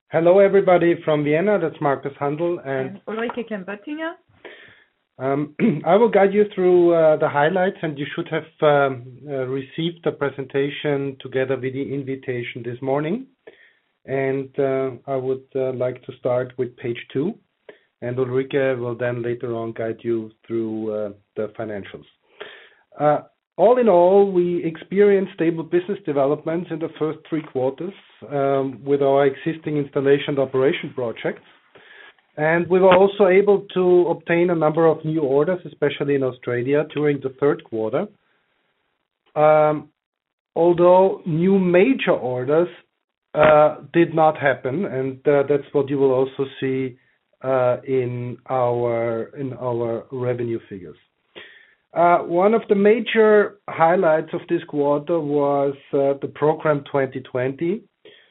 Hello, everybody from Vienna. That's Markus Handel and Ulrike Klemm-Böttinger. I will guide you through the highlights, and you should have received the presentation together with the invitation this morning. And I would like to start with page 2, and Ulrike will then later on guide you through the financials. All in all, we experienced stable business developments in the first 3 quarters with our existing installation and operation projects. And we were also able to obtain a number of new orders, especially in Australia, during the third quarter. Although new major orders did not happen, and that's what you will also see in our revenue figures. One of the major highlights of this quarter was the program 2020,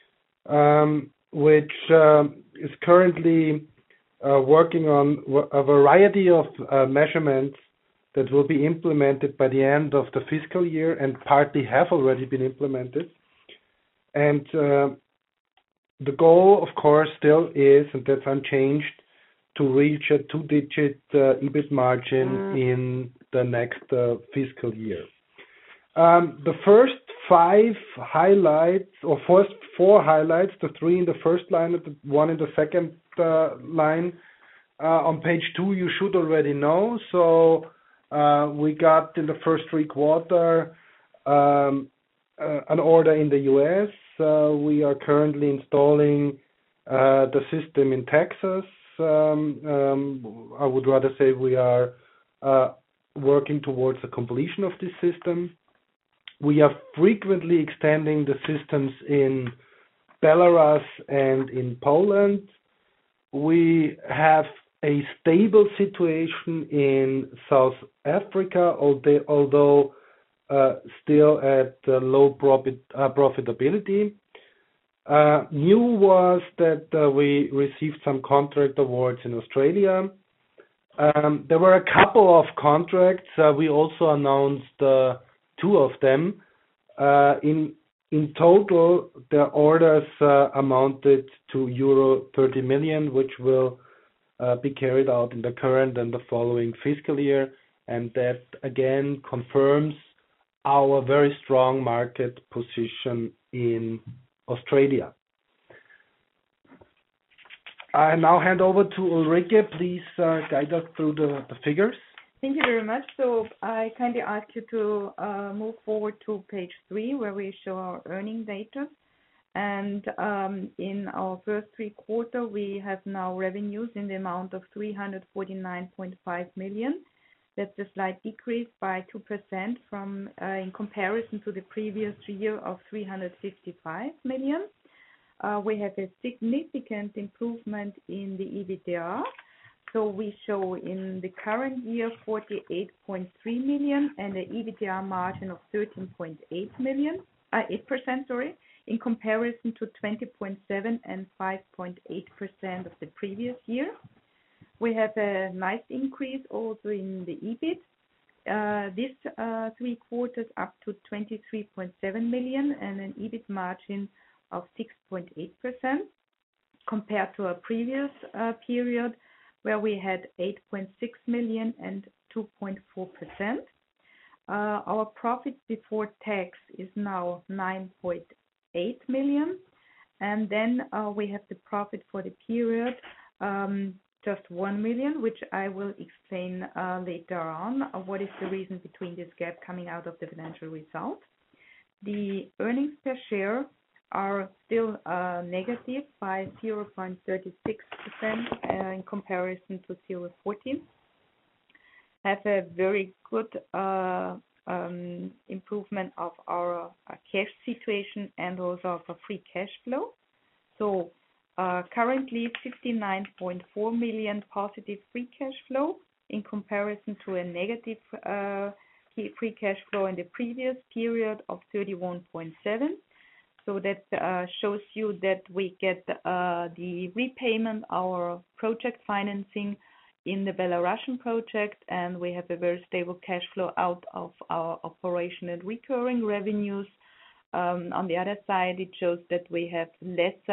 which is currently working on a variety of measurements that will be implemented by the end of the fiscal year, and partly have already been implemented. And the goal, of course, still is, and that's unchanged, to reach a 2-digit EBIT margin in the next fiscal year. The first 5 highlights, or first 4 highlights, the 3 in the first line and the 1 in the second line, on page 2 you should already know. So we got in the first 3 quarters an order in the US. We are currently installing the system in Texas. I would rather say we are working towards the completion of this system. We are frequently extending the systems in Belarus and in Poland. We have a stable situation in South Africa, although still at low profitability. New was that we received some contract awards in Australia. There were a couple of contracts. We also announced 2 of them. In total, the orders amounted to euro 30 million, which will be carried out in the current and the following fiscal year. And that again confirms our very strong market position in Australia. I now hand over to Ulrike. Please guide us through the figures. Thank you very much. So I kindly ask you to move forward to page 3, where we show our earning data. And in our first 3 quarters, we have now revenues in the amount of 349.5 million. That's a slight decrease by 2% from in comparison to the previous year of 355 million. We have a significant improvement in the EBITDA. So we show in the current year 48.3 million and an EBITDA margin of 13.8%, in comparison to 20.7% and 5.8% of the previous year. We have a nice increase also in the EBIT. This 3 quarters up to 23.7 million and an EBIT margin of 6.8%, compared to a previous period where we had 8.6 million and 2.4%. Our profit before tax is now 9.8 million. And then we have the profit for the period, just 1 million, which I will explain later on. What is the reason between this gap coming out of the financial result? The earnings per share are still negative by 0.36% in comparison to 0.14. Have a very good improvement of our cash situation and also of a free cash flow. So currently 59.4 million positive free cash flow in comparison to a negative free cash flow in the previous period of 31.7. So that shows you that we get the repayment, our project financing in the Belarusian project, and we have a very stable cash flow out of our operation and recurring revenues. On the other side, it shows that we have lesser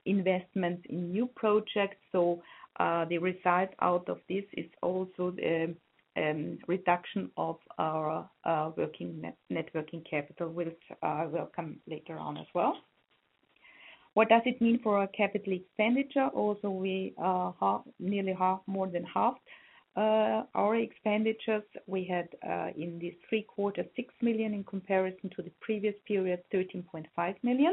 investments in new projects. So the result out of this is also the reduction of our net working capital, which will come later on as well. What does it mean for our capital expenditure? Also, we more than half our expenditures. We had in these 3 quarters 6 million in comparison to the previous period 13.5 million.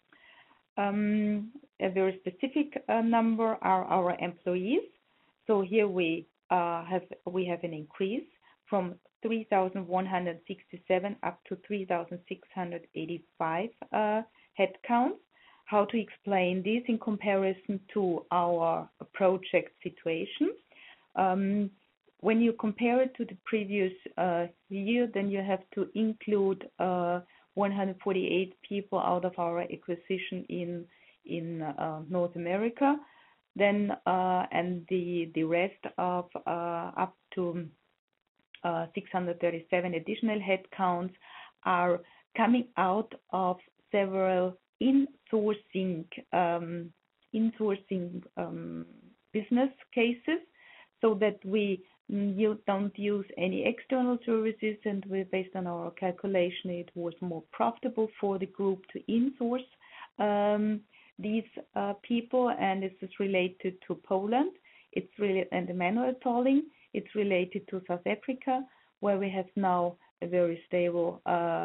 A very specific number are our employees. So here we have an increase from 3,167 up to 3,685 headcounts. How to explain this in comparison to our project situation? When you compare it to the previous year, then you have to include 148 people out of our acquisition in North America. Then and the rest of up to 637 additional headcounts are coming out of several insourcing business cases, so that you don't use any external services, and based on our calculation, it was more profitable for the group to insource these people, and this is related to Poland. It's really and the manual tolling. It's related to South Africa, where we have now a very stable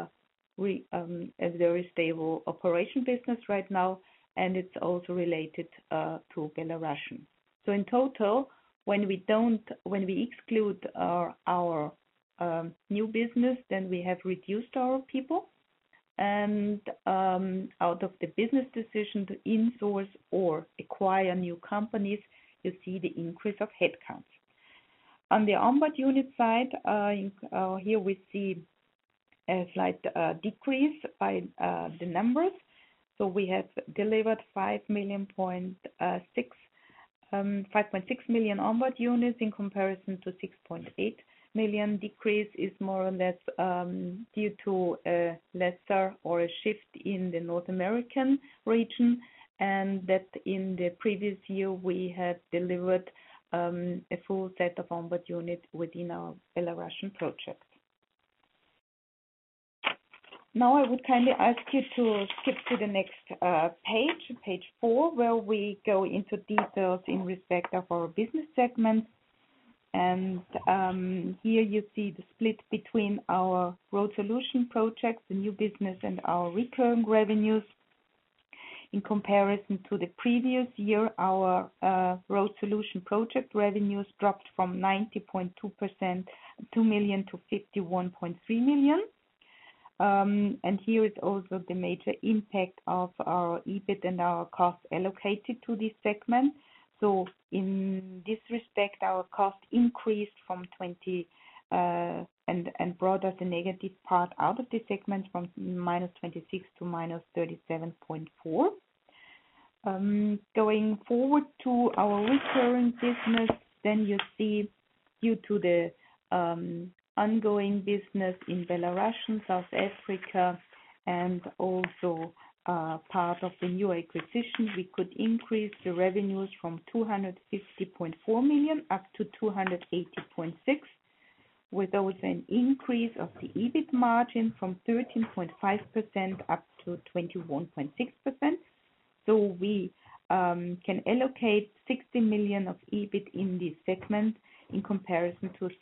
operation business right now, and it's also related to Belarusian. So in total, when we exclude our new business, then we have reduced our people, and out of the business decision to insource or acquire new companies, you see the increase of headcounts. On the onboard unit side, here we see a slight decrease by the numbers. So we have delivered 5.6 million onboard units in comparison to 6.8 million. Decrease is more or less due to a lesser or a shift in the North American region, and that in the previous year we had delivered a full set of onboard units within our Belarusian project. Now I would kindly ask you to skip to the next page 4, where we go into details in respect of our business segments. And here you see the split between our road solution projects, the new business, and our recurring revenues. In comparison to the previous year, our road solution project revenues dropped from 90.2% 2 million to 51.3 million. And here is also the major impact of our EBIT and our costs allocated to this segment. So in this respect, our cost increased from 20 and brought us a negative part out of the segment from -26 to -37.4. Going forward to our recurring business, then you see, due to the ongoing business in Belarus, South Africa, and also part of the new acquisition, we could increase the revenues from 250.4 million up to 280.6, with also an increase of the EBIT margin from 13.5% up to 21.6%. So we can allocate 60 million of EBIT in this segment in comparison to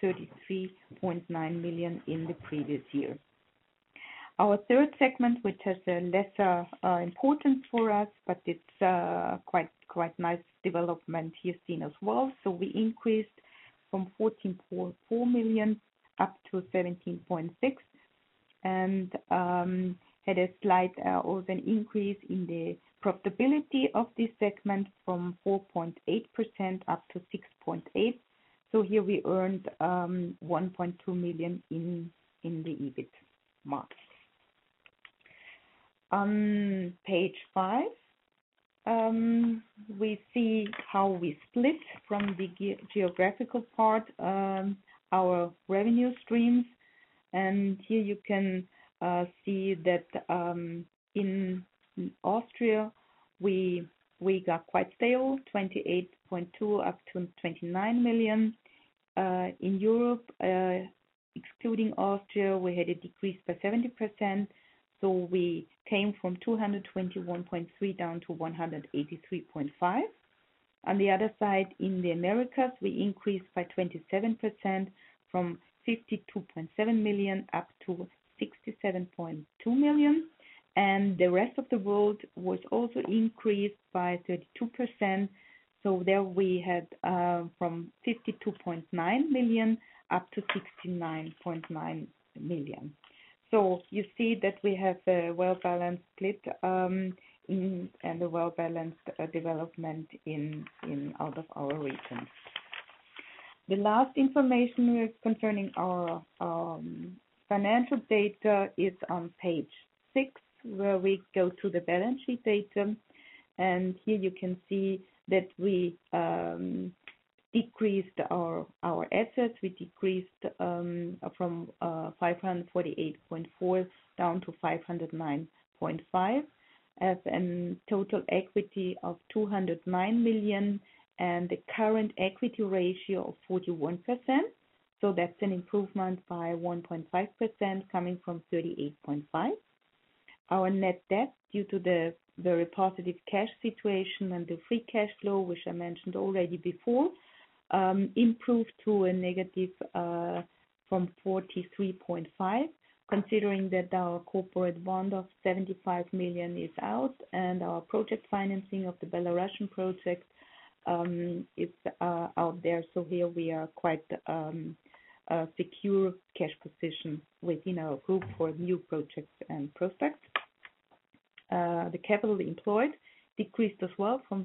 33.9 million in the previous year. Our third segment, which has a lesser importance for us, but it's quite nice development here seen as well. So we increased from 14.4 million up to 17.6, and had a slight also an increase in the profitability of this segment from 4.8% up to 6.8%. So here we earned 1.2 million in the EBIT mark. On page 5, we see how we split from the geographical part our revenue streams, and here you can see that in Austria we we got quite stable, 28.2 up to 29 million. In Europe, excluding Austria, we had a decrease by 70%. So we came from 221.3 down to 183.5. On the other side, in the Americas, we increased by 27% from 52.7 million up to 67.2 million. And the rest of the world was also increased by 32%. So there we had from 52.9 million up to 69.9 million. So you see that we have a well-balanced split and a well-balanced development in out of our regions. The last information concerning our financial data is on page 6, where we go to the balance sheet data. And here you can see that we decreased our assets. We decreased from 548.4 down to 509.5, as a total equity of 209 million and the current equity ratio of 41%. So that's an improvement by 1.5% coming from 38.5. Our net debt, due to the very positive cash situation and the free cash flow, which I mentioned already before, improved to a negative from 43.5, considering that our corporate bond of 75 million is out and our project financing of the Belarusian project is out there. So here we are quite a secure cash position within our group for new projects and prospects. The capital employed decreased as well from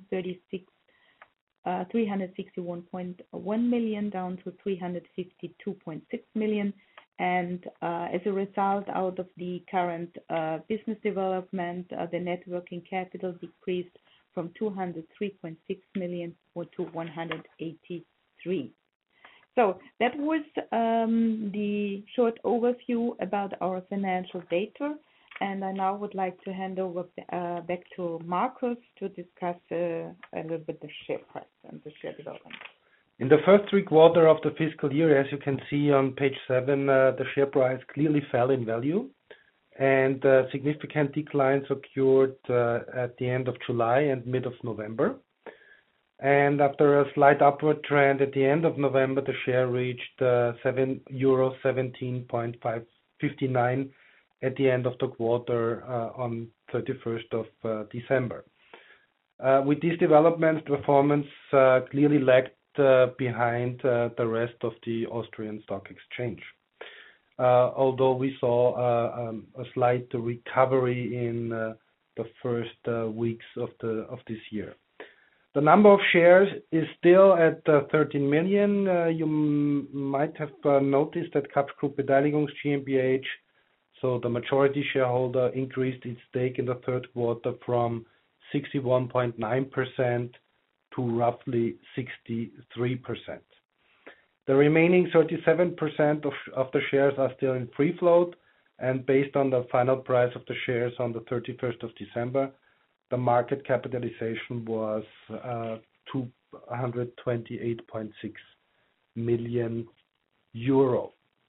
361.1 million down to 352.6 million. And as a result, out of the current business development, the net working capital decreased from 203.6 million to 183. So that was the short overview about our financial data. And I now would like to hand over back to Markus to discuss a little bit the share price and the share development. In the first 3 quarters of the fiscal year, as you can see on page 7, the share price clearly fell in value, and significant declines occurred at the end of July and mid of November. And after a slight upward trend at the end of November, the share reached €17.59 at the end of the quarter on 31st of December. With these developments, performance clearly lagged behind the rest of the Austrian Stock Exchange. Although we saw a slight recovery in the first weeks of this year. The number of shares is still at 13 million. You might have noticed that Kapsch Group Beteiligungs GmbH, so the majority shareholder, increased its stake in the third quarter from 61.9% to roughly 63%. The remaining 37% of the shares are still in free float, and based on the final price of the shares on the 31st of December, the market capitalization was 228.6 million euro.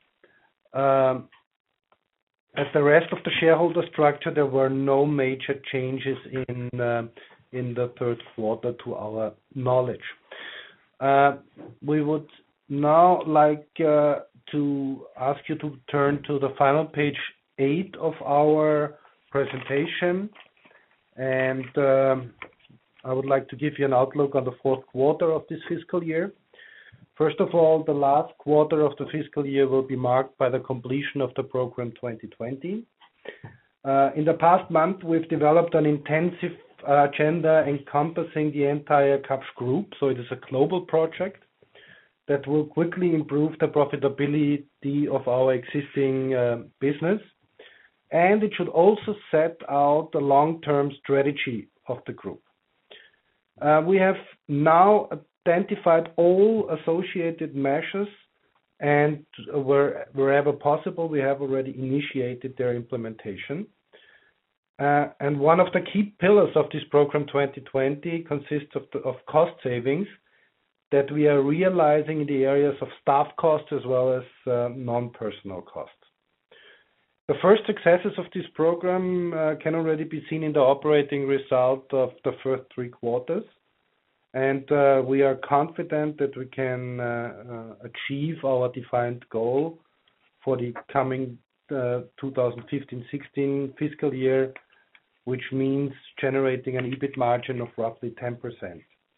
As the rest of the shareholder structure, there were no major changes in the third quarter to our knowledge. We would now like to ask you to turn to the final page 8 of our presentation, and I would like to give you an outlook on the fourth quarter of this fiscal year. First of all, the last quarter of the fiscal year will be marked by the completion of the program 2020. In the past month, we've developed an intensive agenda encompassing the entire Kapsch Group, so it is a global project that will quickly improve the profitability of our existing business, and it should also set out the long-term strategy of the group. We have now identified all associated measures, and wherever possible, we have already initiated their implementation. And one of the key pillars of this program 2020 consists of cost savings that we are realizing in the areas of staff costs as well as non-personal costs. The first successes of this program can already be seen in the operating result of the first 3 quarters, and we are confident that we can achieve our defined goal for the coming 2015-16 fiscal year, which means generating an EBIT margin of roughly 10%.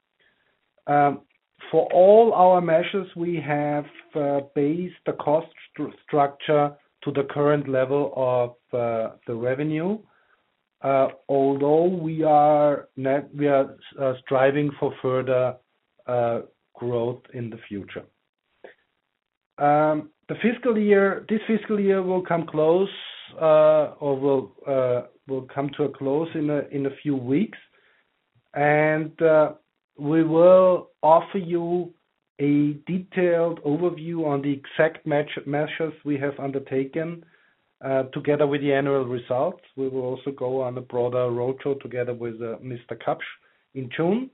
For all our measures, we have based the cost structure to the current level of the revenue, although we are striving for further growth in the future. This fiscal year will come close, or will come to a close in a few weeks, and we will offer you a detailed overview on the exact measures we have undertaken together with the annual results. We will also go on a broader roadshow together with Mr. Kapsch in June.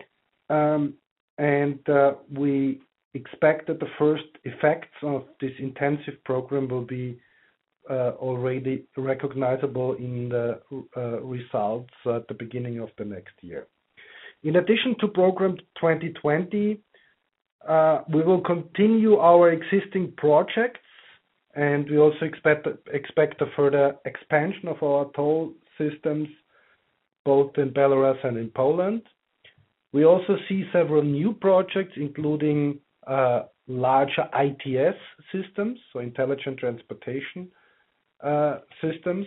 We expect that the first effects of this intensive program will be already recognizable in the results at the beginning of the next year. In addition to program 2020, we will continue our existing projects, and we also expect a further expansion of our toll systems, both in Belarus and in Poland. We also see several new projects, including larger ITS systems, so intelligent transportation systems.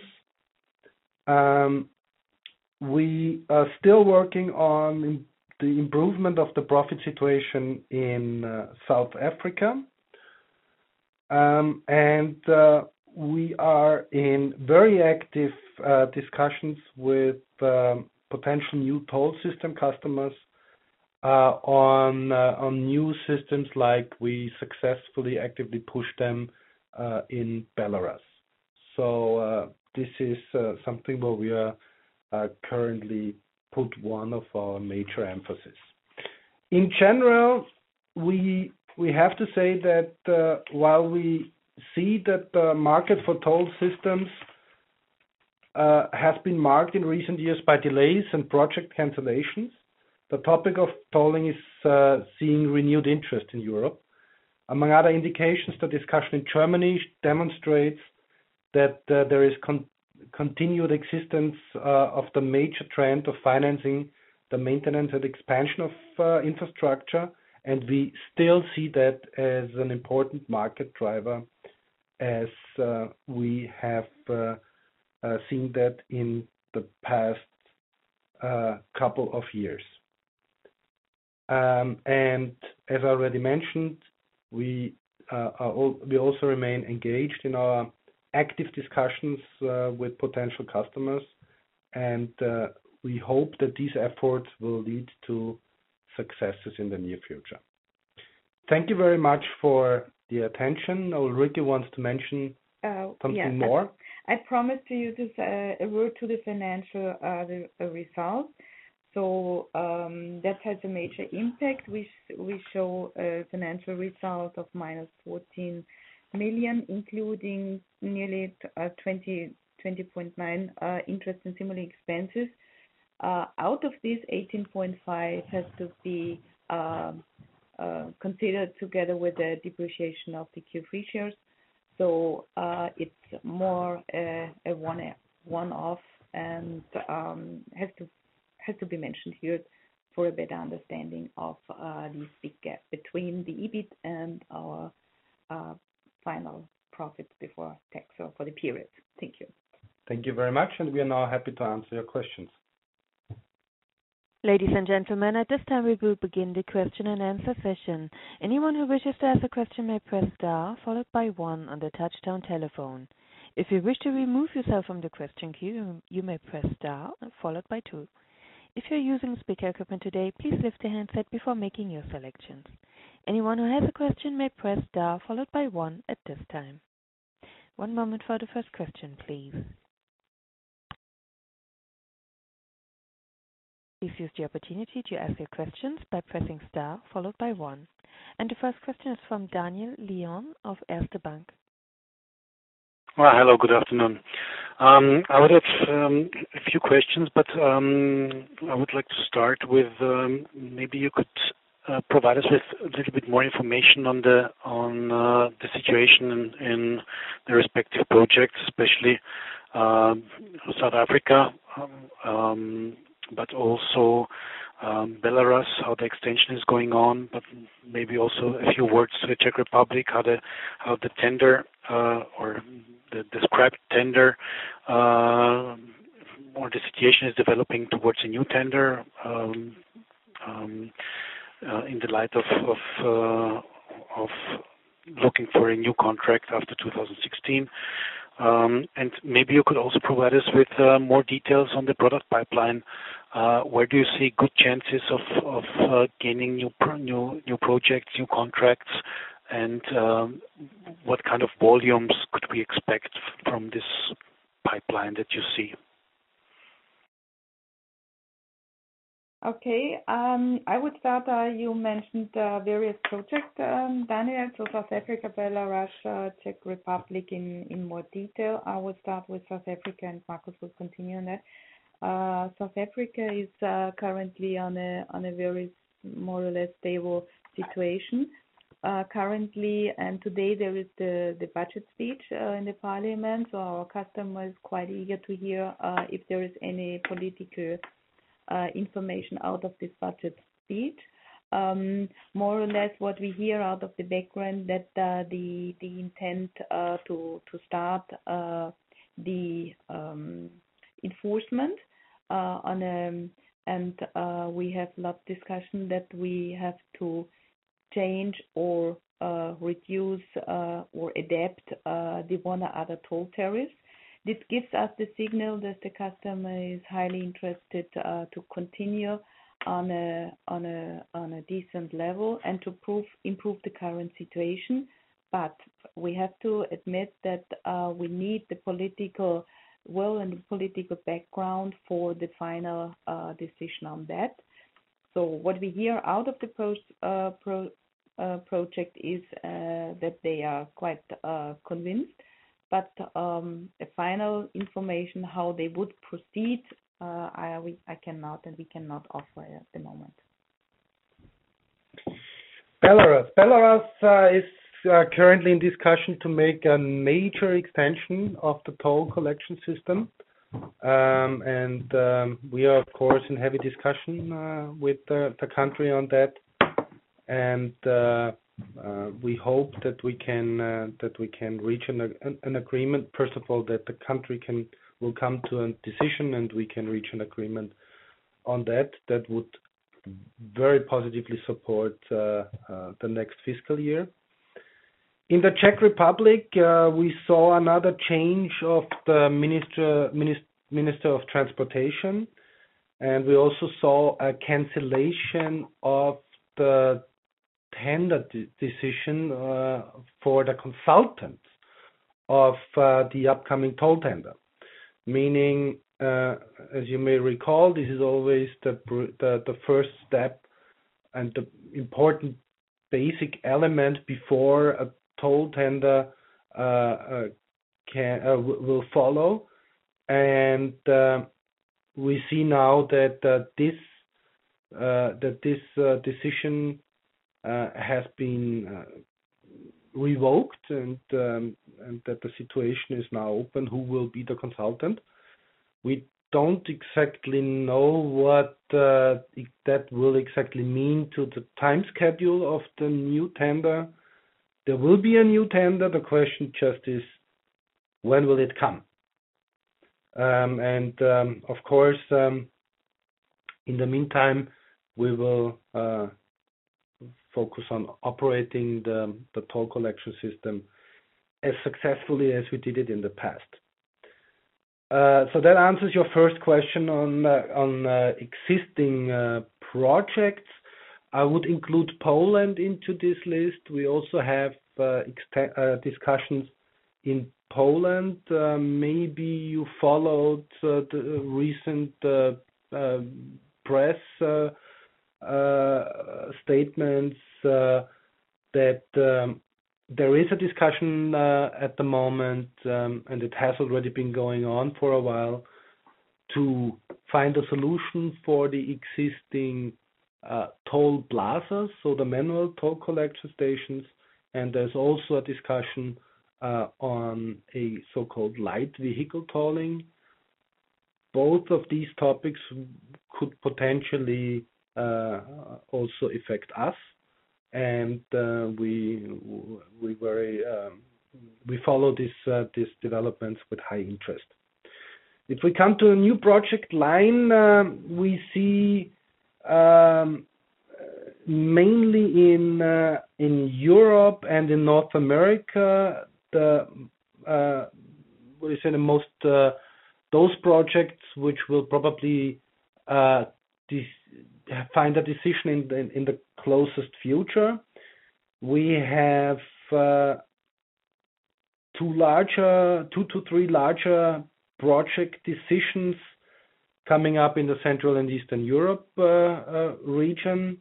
We are still working on the improvement of the profit situation in South Africa. We are in very active discussions with potential new toll system customers on new systems, like we successfully actively push them in Belarus. So this is something where we are currently put one of our major emphasis. In general, we have to say that while we see that the market for toll systems has been marked in recent years by delays and project cancellations, the topic of tolling is seeing renewed interest in Europe. Among other indications, the discussion in Germany demonstrates that there is continued existence of the major trend of financing the maintenance and expansion of infrastructure, and we still see that as an important market driver, as we have seen that in the past couple of years. And as I already mentioned, we also remain engaged in our active discussions with potential customers, and we hope that these efforts will lead to successes in the near future. Thank you very much for the attention. Ulrike wants to mention something more. I promised to use a word to the financial results. So that has a major impact. We show a financial result of minus 14 million, including nearly 20.9 interest and similar expenses. Out of these, 18.5 has to be considered together with the depreciation of the Q3 shares. So it's more a one-off, and has to be mentioned here for a better understanding of this big gap between the EBIT and our final profit before tax for the period. Thank you. Thank you very much, and we are now happy to answer your questions. Ladies and gentlemen, at this time we will begin the question and answer session. Anyone who wishes to ask a question may press star followed by 1 on the touch-tone telephone. If you wish to remove yourself from the question queue, you may press star followed by 2. If you're using speaker equipment today, please lift the handset before making your selections. Anyone who has a question may press star followed by 1 at this time. One moment for the first question, please. Please use the opportunity to ask your questions by pressing star followed by one. And the first question is from Daniel Leon of Erste Bank. Well, hello, good afternoon. I would have a few questions, but I would like to start with maybe you could provide us with a little bit more information on the situation in the respective projects, especially South Africa, but also Belarus, how the extension is going on, but maybe also a few words to the Czech Republic, how the tender or the described tender or the situation is developing towards a new tender in the light of looking for a new contract after 2016. And maybe you could also provide us with more details on the product pipeline. Where do you see good chances of gaining new projects, new contracts, and what kind of volumes could we expect from this pipeline that you see? Okay, I would start. You mentioned various projects, Daniel, so South Africa, Belarus, Czech Republic in more detail. I will start with South Africa and Markus will continue on that. South Africa is currently on a very more or less stable situation. Currently and today there is the budget speech in the parliament, so our customer is quite eager to hear if there is any political information out of this budget speech. More or less what we hear out of the background that the intent to start the enforcement and we have a lot of discussion that we have to change or reduce or adapt the one or other toll tariffs. This gives us the signal that the customer is highly interested to continue on a decent level and to improve the current situation. But we have to admit that we need the political will and the political background for the final decision on that. So what we hear out of the project is that they are quite convinced. But a final information how they would proceed, I cannot and we cannot offer at the moment. Belarus is currently in discussion to make a major extension of the toll collection system, and we are of course in heavy discussion with the country on that, and we hope that we can reach an agreement. First of all, that the country will come to a decision and we can reach an agreement on that. That would very positively support the next fiscal year. In the Czech Republic, we saw another change of the Minister of Transportation, and we also saw a cancellation of the tender decision for the consultants of the upcoming toll tender. Meaning, as you may recall, this is always the first step and the important basic element before a toll tender will follow. And we see now that this decision has been revoked, and that the situation is now open. Who will be the consultant? We don't exactly know what that will exactly mean to the time schedule of the new tender. There will be a new tender. The question just is, when will it come? Of course, in the meantime, we will focus on operating the toll collection system as successfully as we did it in the past. So that answers your first question on existing projects. I would include Poland into this list. We also have discussions in Poland. Maybe you followed the recent press statements that there is a discussion at the moment, and it has already been going on for a while, to find a solution for the existing toll plazas, so the manual toll collection stations, and there's also a discussion on a so-called light vehicle tolling. Both of these topics could potentially also affect us, and we follow these developments with high interest. If we come to a new project line, we see mainly in Europe and in North America those projects which will probably find a decision in the closest future. We have 2 to 3 larger project decisions coming up in the Central and Eastern Europe region.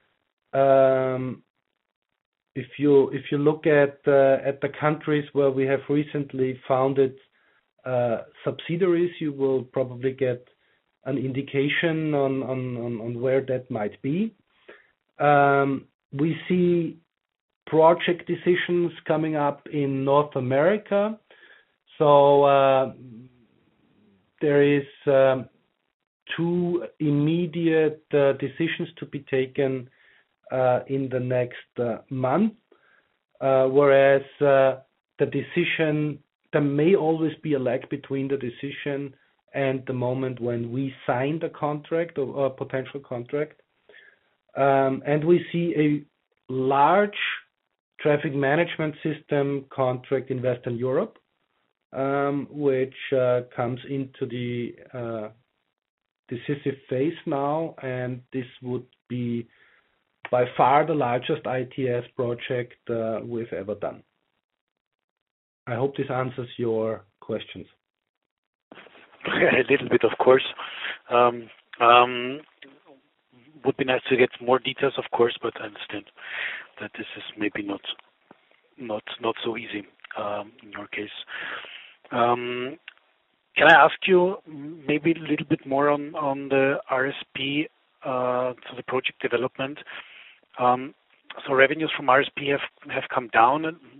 If you look at the countries where we have recently founded subsidiaries, you will probably get an indication on where that might be. We see project decisions coming up in North America. So there is 2 immediate decisions to be taken in the next month, whereas the decision, there may always be a lag between the decision and the moment when we sign the contract or a potential contract. And we see a large traffic management system contract in Western Europe, which comes into the decisive phase now, and this would be by far the largest ITS project we've ever done. I hope this answers your questions. A little bit, of course. Would be nice to get more details, of course, but I understand that this is maybe not so easy in your case. Can I ask you maybe a little bit more on the RSP, so the project development? So revenues from RSP have come down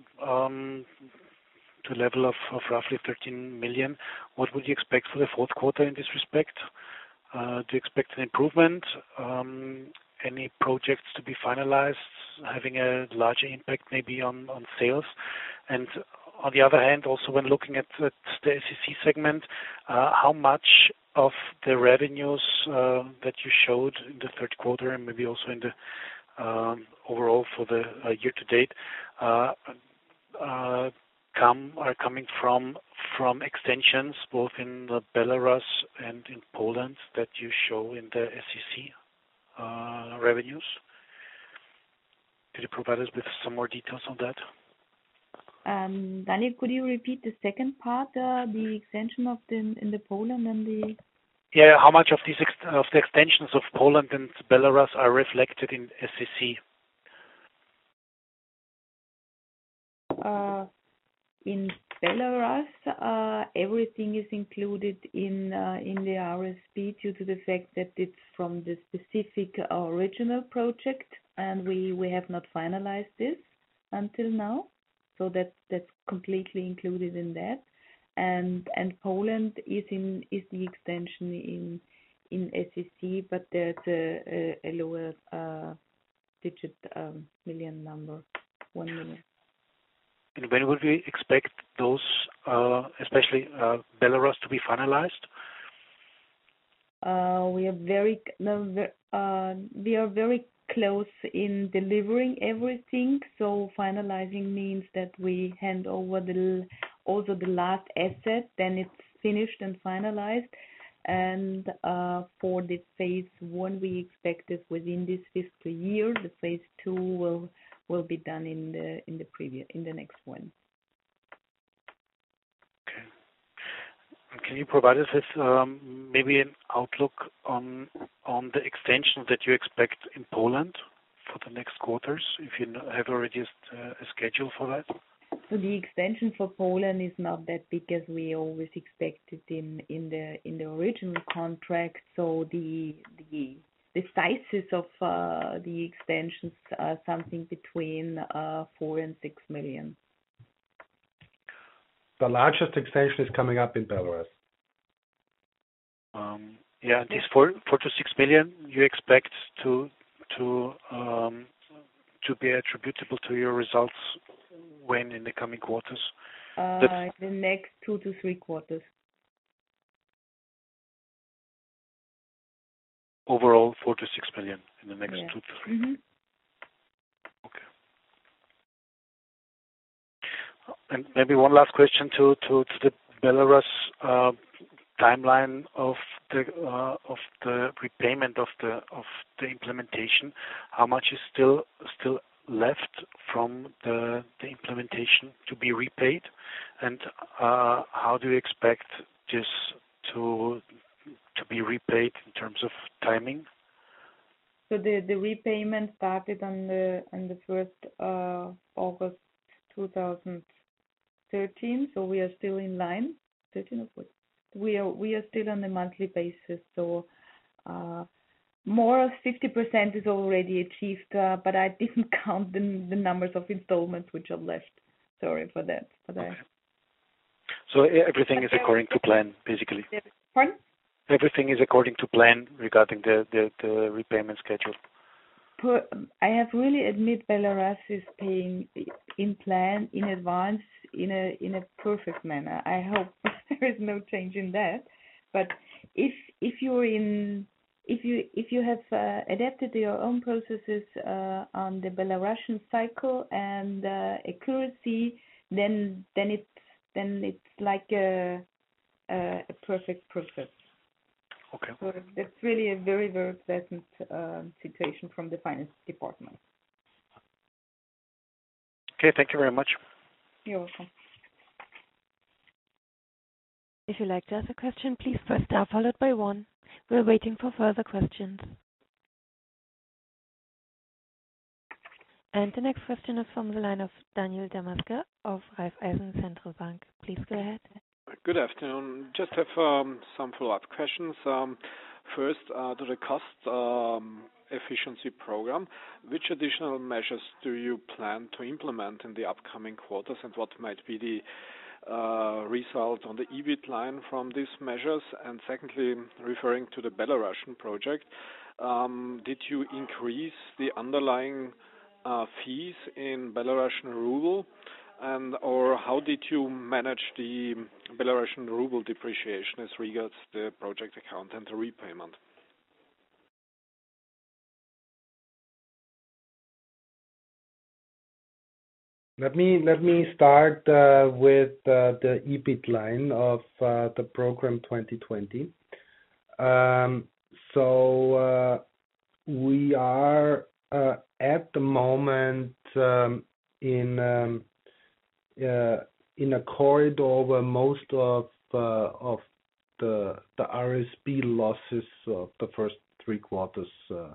to a level of roughly 13 million. What would you expect for the fourth quarter in this respect? Do you expect an improvement? Any projects to be finalized, having a larger impact maybe on sales? And on the other hand, also when looking at the SEC segment, how much of the revenues that you showed in the third quarter and maybe also in the overall for the year to date are coming from extensions both in Belarus and in Poland that you show in the SEC revenues? Could you provide us with some more details on that? Daniel, could you repeat the second part, the extension of in the Poland and the... Yeah, how much of these of the extensions of Poland and Belarus are reflected in SEC? In Belarus, everything is included in the RSP due to the fact that it's from the specific original project, and we have not finalized this until now, so that's completely included in that. And Poland is the extension in SEC, but there's a lower digit million number, 1 million. And when would we expect those, especially Belarus, to be finalized? We are very close in delivering everything. So finalizing means that we hand over also the last asset, then it's finished and finalized. And for the phase 1, we expect it within this fiscal year. The phase 2 will be done in the next one. Okay. Can you provide us with maybe an outlook on the extension that you expect in Poland for the next quarters, if you have already a schedule for that? So the extension for Poland is not that big as we always expected in the original contract. So the sizes of the extensions are something between 4 and 6 million. The largest extension is coming up in Belarus. These 4 to 6 million you expect to be attributable to your results when in the coming quarters? The next 2 to 3 quarters. Overall, 4 to 6 million in the next 2 to 3. Mm-hmm. Okay. And maybe one last question to the Belarus timeline of the repayment of the implementation. How much is still left from the implementation to be repaid, and how do you expect this to be repaid in terms of timing? So the repayment started on the 1st August 2013. So we are still in line. 13 of what? We are still on a monthly basis. So more of 50% is already achieved, but I didn't count the numbers of installments which are left. Sorry for that. But okay. So everything is according to plan, basically. Pardon? Everything is according to plan regarding the repayment schedule. I have really admit Belarus is paying in plan, in advance, in a perfect manner. I hope there is no change in that. But if you have adapted your own processes on the Belarusian cycle and accuracy, then it's like a perfect process. Okay. So that's really a very, very pleasant situation from the finance department. Okay, thank you very much. You're welcome. If you'd like to ask a question, please press star followed by 1. We're waiting for further questions. And the next question is from the line of Daniel Damaska of Raiffeisen Centrobank. Please go ahead. Good afternoon. Just have some follow-up questions. First, to the cost efficiency program, which additional measures do you plan to implement in the upcoming quarters, and what might be the result on the EBIT line from these measures? And secondly, referring to the Belarusian project, did you increase the underlying fees in Belarusian ruble? Or how did you manage the Belarusian ruble depreciation as regards the project account and the repayment? Let me start with the EBIT line of the program 2020. So we are at the moment in a corridor where most of the RSB losses of the first 3 quarters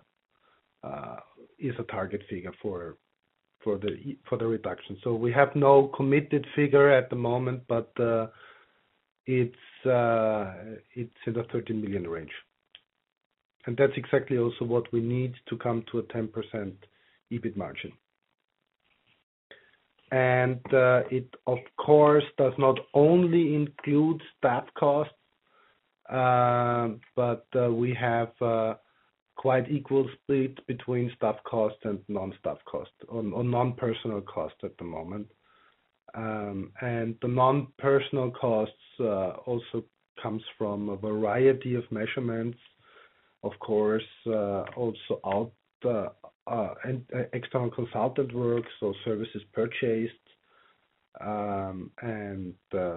is a target figure for the reduction. So we have no committed figure at the moment, but it's in the 13 million range, and that's exactly also what we need to come to a 10% EBIT margin. And it, of course, does not only include staff costs, but we have quite equal split between staff costs and non-staff costs, or non-personal costs at the moment. And the non-personal costs also comes from a variety of measurements, of course, also and external consultant work, so services purchased, and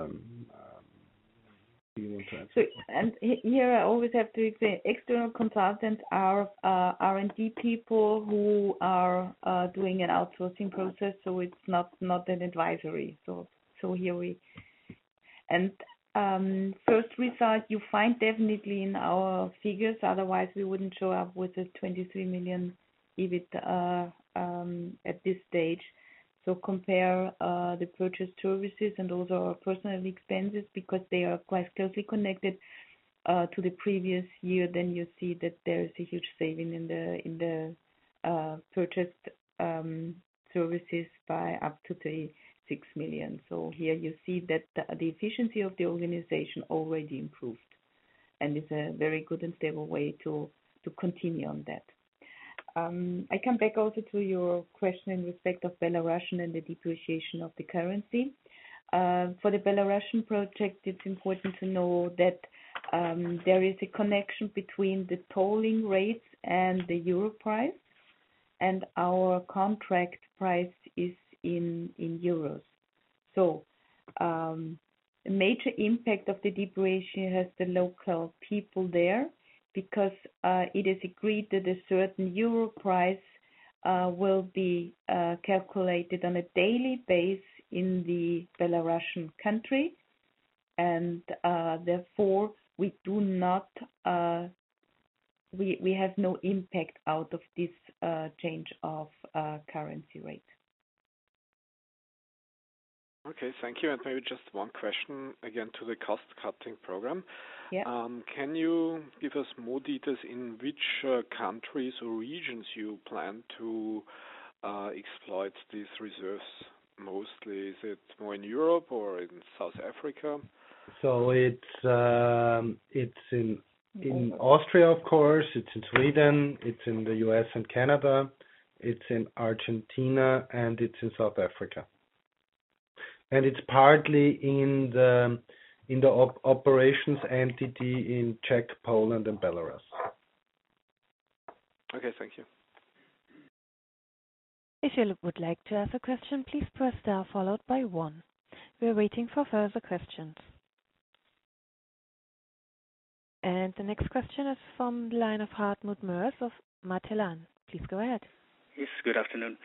do you want to add? So, and here I always have to explain, external consultants are R&D people who are doing an outsourcing process, so it's not an advisory. So here and First result you find definitely in our figures, otherwise we wouldn't show up with a 23 million EBIT at this stage. So compare the purchase services and also our personal expenses, because they are quite closely connected to the previous year. Then you see that there is a huge saving in the purchased services by up to 36 million. So here you see that the efficiency of the organization already improved, and it's a very good and stable way to continue on that. I come back also to your question in respect of Belarusian and the depreciation of the currency. For the Belarusian project, it's important to know that there is a connection between the tolling rates and the euro price, and our contract price is in euros. So a major impact of the depreciation has the local people there, because it is agreed that a certain euro price will be calculated on a daily basis in the Belarusian country, and therefore we do not we have no impact out of this change of currency rate. Okay, thank you. And maybe just one question again to the cost-cutting program. Yeah. Can you give us more details in which countries or regions you plan to exploit these reserves mostly? Is it more in Europe or in South Africa? So it's in Austria, of course. It's in Sweden. It's in the US and Canada. It's in Argentina, and it's in South Africa. And it's partly in the operations entity in Czech, Poland, and Belarus. Okay, thank you. If you would like to ask a question, please press star followed by 1. We're waiting for further questions. And the next question is from the line of Hartmut Moers of Matelan. Please go ahead. Yes, good afternoon.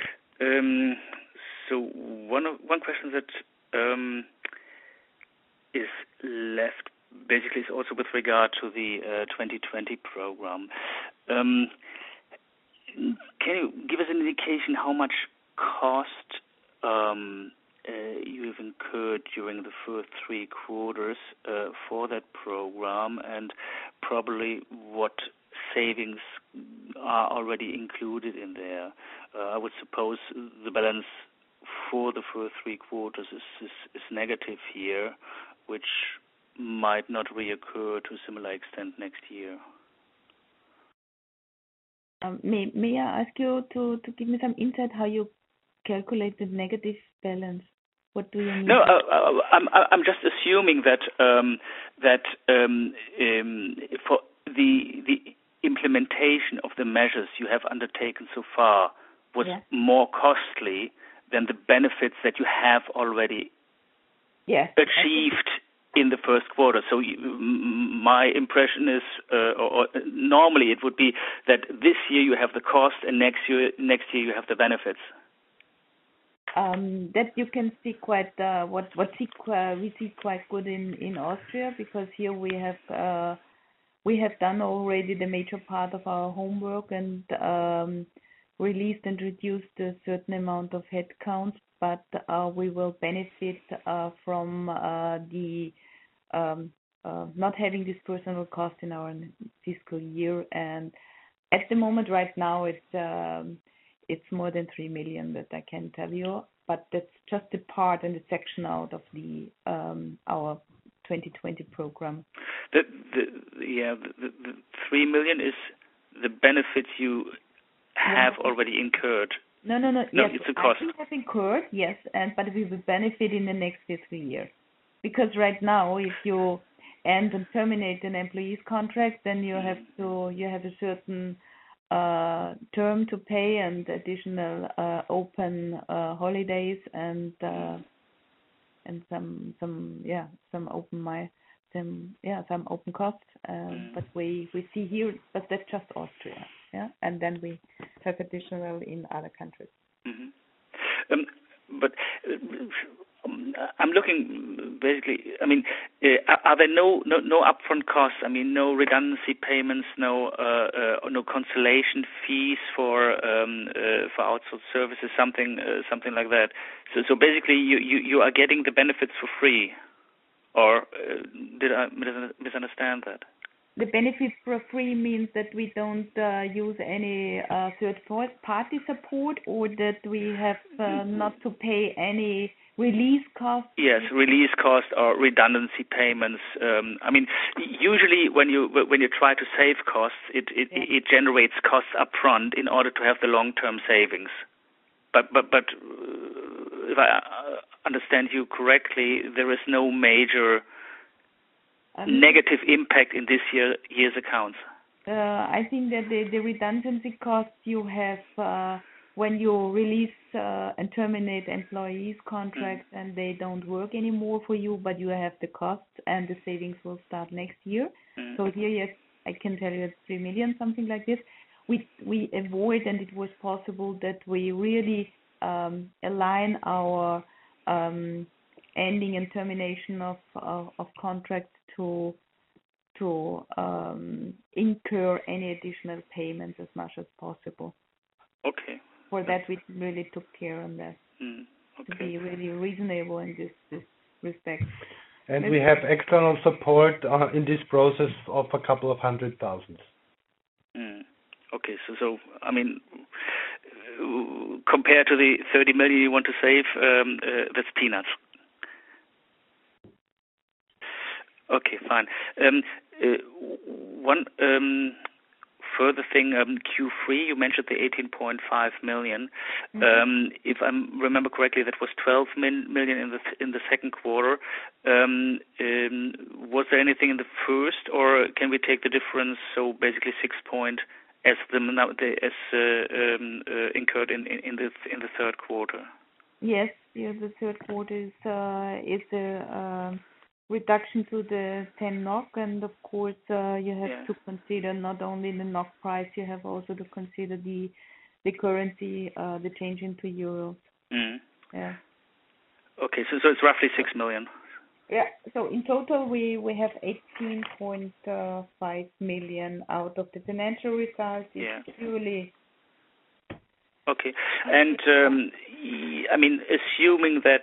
So one question that is left basically is also with regard to the 2020 program. Can you give us an indication how much cost you've incurred during the first 3 quarters for that program, and probably what savings are already included in there? I would suppose the balance for the first 3 quarters is negative here, which might not reoccur to a similar extent next year. May I ask you to give me some insight how you calculate the negative balance? What do you mean? No, I'm just assuming that for the implementation of the measures you have undertaken so far was more costly than the benefits that you have already achieved in the first quarter. So my impression is, or normally it would be that this year you have the cost and next year you have the benefits. That you can see quite we see quite good in Austria, because here we have done already the major part of our homework and released and reduced a certain amount of headcount, but we will benefit from the not having this personal cost in our fiscal year. And at the moment, right now, it's more than 3 million that I can tell you, but that's just a part and a section out of the our 2020 program. The 3 million is the benefits you have already incurred. No. Yes, it's a cost. I have incurred, yes, but we will benefit in the next fiscal year. Because right now, if you end and terminate an employee's contract, then you have a certain term to pay and additional open holidays and some open costs. But we see here, but that's just Austria, and then we have additional in other countries. Mm-hmm. But I'm looking basically. I mean, are there no upfront costs? I mean, no redundancy payments, no consolation fees for outsourced services, something like that. So basically, you are getting the benefits for free, or did I misunderstand that? The benefits for free means that we don't use any third-party support, or that we have not to pay any release costs. Yes, release costs or redundancy payments. I mean, usually when you try to save costs, it generates costs up front in order to have the long-term savings. But if I understand you correctly, there is no major negative impact in this year's accounts. I think that the redundancy costs you have when you release and terminate employees' contracts and they don't work anymore for you, but you have the costs and the savings will start next year. So here, yes, I can tell you it's 3 million, something like this. We avoid, and it was possible that we really align our ending and termination of contracts to incur any additional payments as much as possible. Okay. For that, we really took care on that to be really reasonable in this respect. And we have external support in this process of a couple of 100,000. Okay, so I mean, compared to the 30 million you want to save, that's peanuts. Okay, fine. One further thing, Q3, you mentioned the 18.5 million. If I remember correctly, that was 12 million in the second quarter. Was there anything in the first, or can we take the difference? So basically 6 point as incurred in the third quarter. Yes, the third quarter is a reduction to the 10 NOK, and of course you have to consider not only the NOK price, you have also to consider the currency, the change into euros. Yeah. Okay, so it's roughly 6 million. Yeah. So in total we have 18.5 million out of the financial results. It's purely. Okay, and I mean, assuming that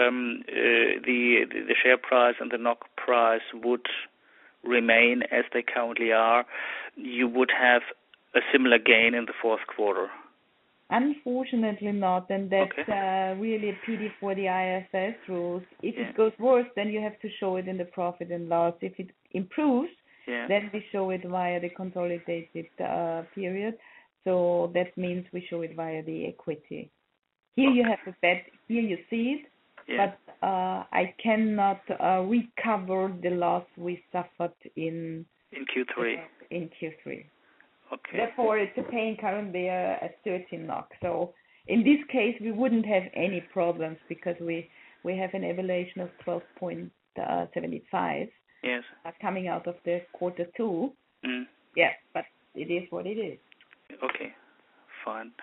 the share price and the NOK price would remain as they currently are, you would have a similar gain in the fourth quarter. Unfortunately not, and that's really a pity for the IFRS rules. If it goes worse, then you have to show it in the profit and loss. If it improves, then we show it via the consolidated period. So that means we show it via the equity. Here you have the bet. Here you see it, but I cannot recover the loss we suffered in Q3. In Q3. Okay. Therefore, it's a paying currently at 13 NOK. So in this case, we wouldn't have any problems because we have an evaluation of 12.75. Yes. Coming out of the quarter two. Yeah, but it is what it is. Okay, fine.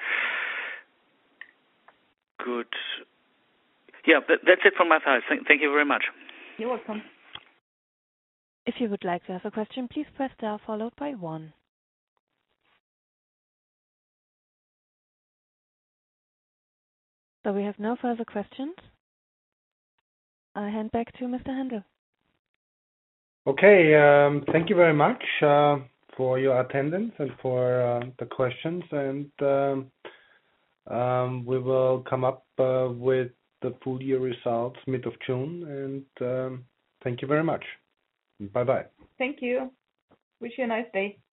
Good. Yeah, that's it from my side. Thank you very much. You're welcome. If you would like to ask a question, please press star followed by 1. So we have no further questions. I hand back to Mr. Handel. Okay, thank you very much for your attendance and for the questions, and we will come up with the full year results mid of June, and thank you very much. Bye-bye. Thank you. Wish you a nice day.